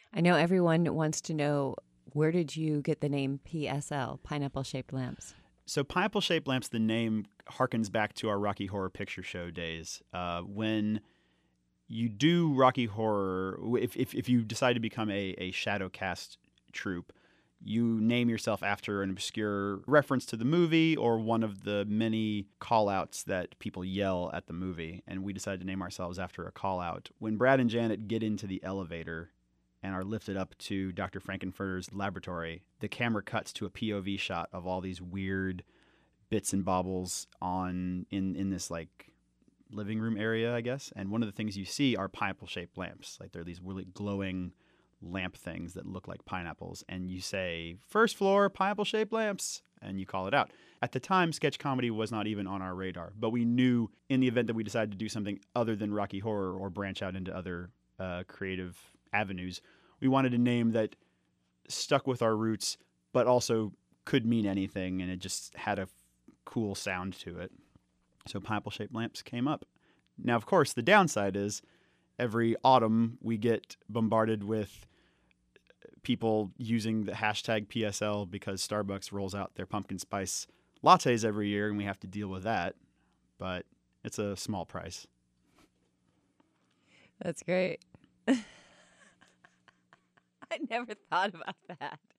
I know everyone wants to know, where did you get the name PSL, pineapple shaped lamps? So pineapple shaped lamps, the name harkens back to our Rocky Horror Picture Show days. When you do Rocky Horror, if you decide to become a Shadowcast troupe, you name yourself after an obscure reference to the movie or one of the many call outs that people yell at the movie. And we decided to name ourselves after a call out. When Brad and Janet get into the elevator and are lifted up to Dr. Frankenfurter's laboratory, the camera cuts to a POV shot of all these weird bits and baubles in this like living room area, I guess. And one of the things you see are pineapple shaped lamps. Like they're these really glowing lamp things that look like pineapples. And you say, first floor, pineapple shaped lamps. And you call it out. At the time, sketch comedy was not even on our radar. But we knew in the event that we decided to do something other than Rocky Horror or branch out into other creative avenues, we wanted a name that stuck with our roots, but also could mean anything. And it just had a cool sound to it. So pineapple shaped lamps came up. Now, of course, the downside is every autumn we get bombarded with people using the hashtag PSL because Starbucks rolls out their pumpkin spice lattes every year and we have to deal with that. But it's a small price. That's great. I never thought about that.